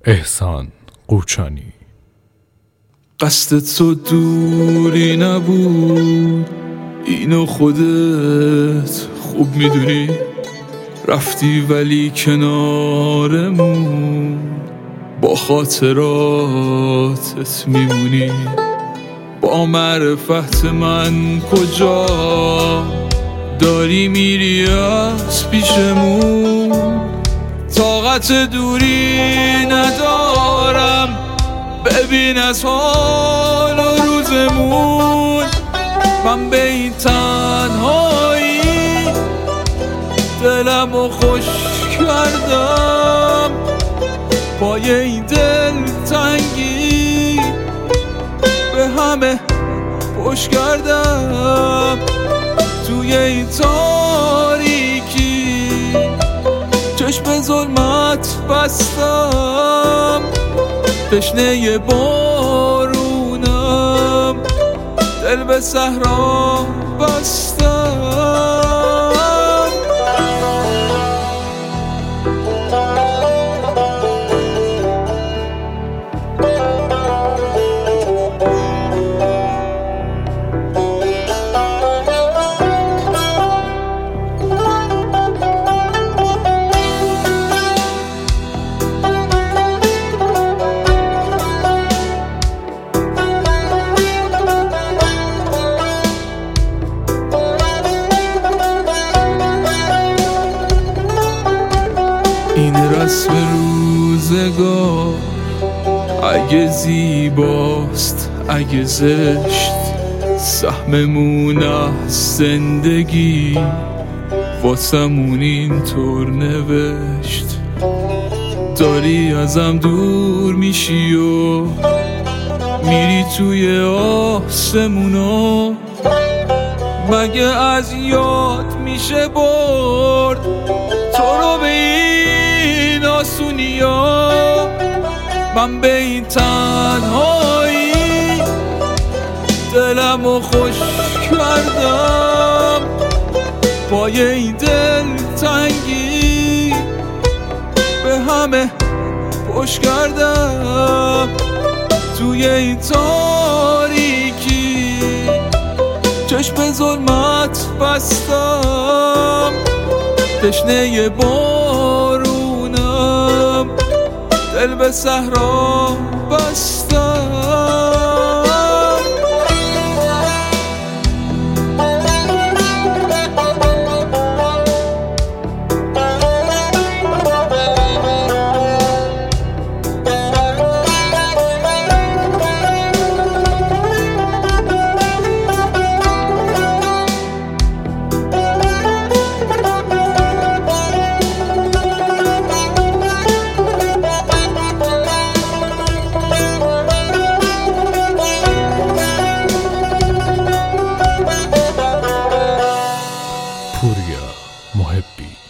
احسان قوچانی. قصد تو دوری نبود، اینو خودت خوب میدونی. رفتی ولی کنارمون با خاطراتت میمونی. با معرفت من کجا داری میری از پیشمون؟ طاقت دوری ندارم، ببین از حال و روزمون. من به این تنهایی دلمو خوش کردم، پای این دل تنگی به همه پشت کردم. توی این تاریکی چشم ظلمت بستم، تشنه بارونم، دل به صحرا بستم. این رسم روزگار، اگه زیباست اگه زشت، سهممون از زندگی واسمون اینطور نوشت. داری ازم دور میشی و میری توی آسمونا، مگه از یاد میشه برد تو رو به این آسونیا؟ من به این تنهایی دلمو خوش کردم، پای این دل تنگی به همه پشت کردم. توی این تاریکی چشم ظلمت بستم، تشنه بارونم، دل به صحرا بستم. پوریا محبی.